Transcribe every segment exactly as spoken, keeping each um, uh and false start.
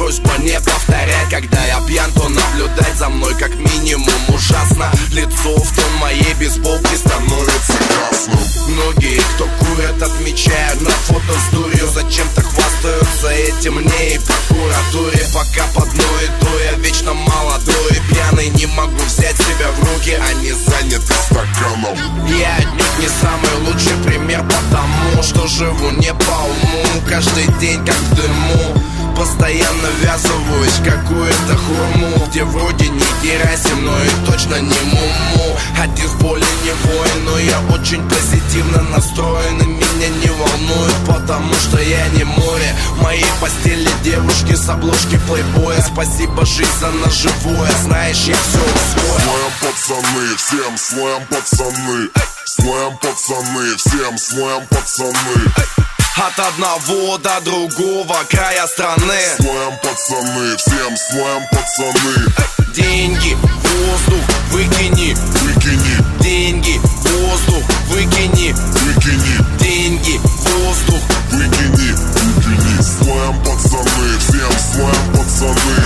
просьба не повторять. Когда я пьян, то наблюдать за мной как минимум ужасно. Лицо в тон моей бейсболки становится красным. Многие, кто курят, отмечают на фото с дурью. Зачем-то хвастаются этим мне и прокуратуре. Пока под мной иду, я вечно молодой и пьяный. Не могу взять себя в руки, они заняты стаканом. Я отнюдь не самый лучший пример, потому что живу не по уму. Каждый день как в дыму, постоянно ввязываюсь в какую-то хурму, где вроде не Герасим, но и точно не Муму. Один в поле не воин, но я очень позитивно настроен. И меня не волнует, потому что я не море. В моей постели девушки с обложки плейбоя. Спасибо, жизнь, за наживое. Знаешь, я все усвоил. Слэм, пацаны, всем слэм, пацаны. Слэм, пацаны, всем слэм, пацаны. От одного до другого края страны. Слэм, пацаны, всем слэм, пацаны. Деньги, воздух, выкини, Выкини, деньги, воздух, выкини, выкини, деньги, воздух. выкини, выкини. Слэм, пацаны, всем слэм, пацаны.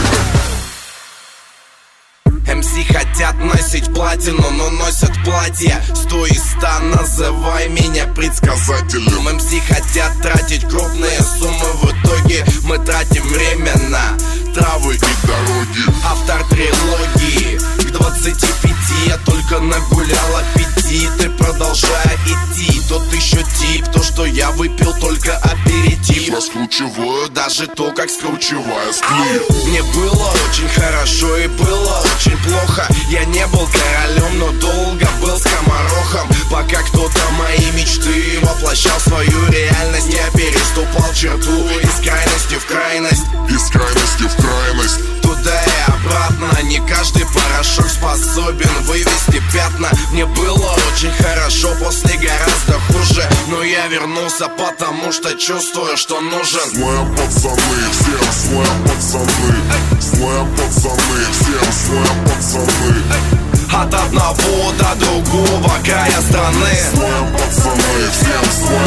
эм си хотят носить платину, но носят платья сто и ста, называй меня предсказателем. эм си хотят тратить крупные суммы, в итоге мы тратим время на травы и Дороги, автор трилогии. К двадцати пяти я только нагулял аппетит. И продолжая идти, тот еще тип. То, что я выпил, только аперитив. раскручиваю Даже то, как скручивая сплив. мне было очень хорошо и было очень плохо. Я не был королем, но долго был скоморохом. Пока кто-то мои мечты воплощал в свою реальность, я переступал черту из крайности в крайность. Из крайности в крайность. Туда и обратно, не каждый порошок способен вывести пятна. Мне было очень хорошо, после гораздо хуже. Но я вернулся, потому что чувствую, что нужен. Слэм, пацаны, всем слэм, пацаны. Слэм, пацаны, всем слэм, пацаны. От одного до другого края страны. Слэм, пацаны, всем слэм,